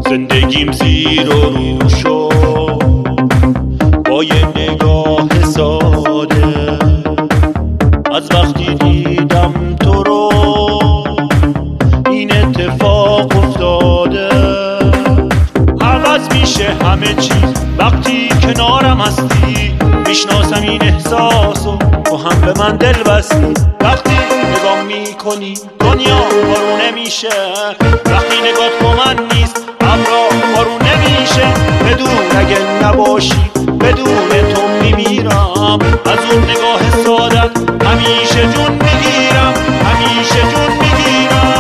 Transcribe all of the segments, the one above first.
زندگیم زیر و رو شد با یه نگاه ساده. از وقتی دیدم تو رو این اتفاق افتاده. عوض میشه همه چیز وقتی کنارم هستی. میشناسم این احساسو تو هم به من دل بستی. وقتی نگاه میکنی دنیا بارونه میشه. وقتی نگات با من نیست ابرا بارونه میشه. بدون اگه نباشی بدون تو میمیرم. از اون نگاه سادت همیشه جون میگیرم. همیشه جون میگیرم.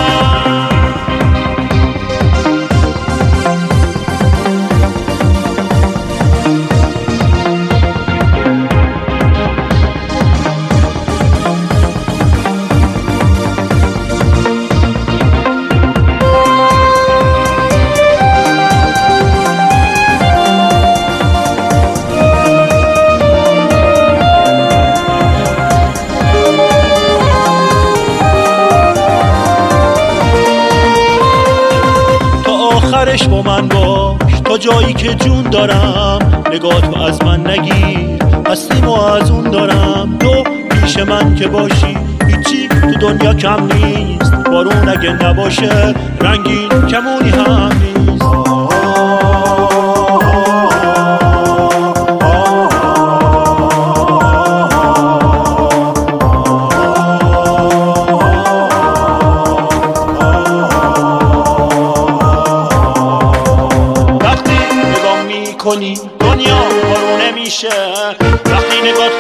آخرش با من باش تا جایی که جون دارم. نگاتو از من نگیر هستیمو از اون دارم. تو پیش من که باشی هیچی تو دنیا کم نیست. بارون اگه نباشه رنگین کمونی هم نیست. کنی دنیا بارونه میشه. وقتی نگات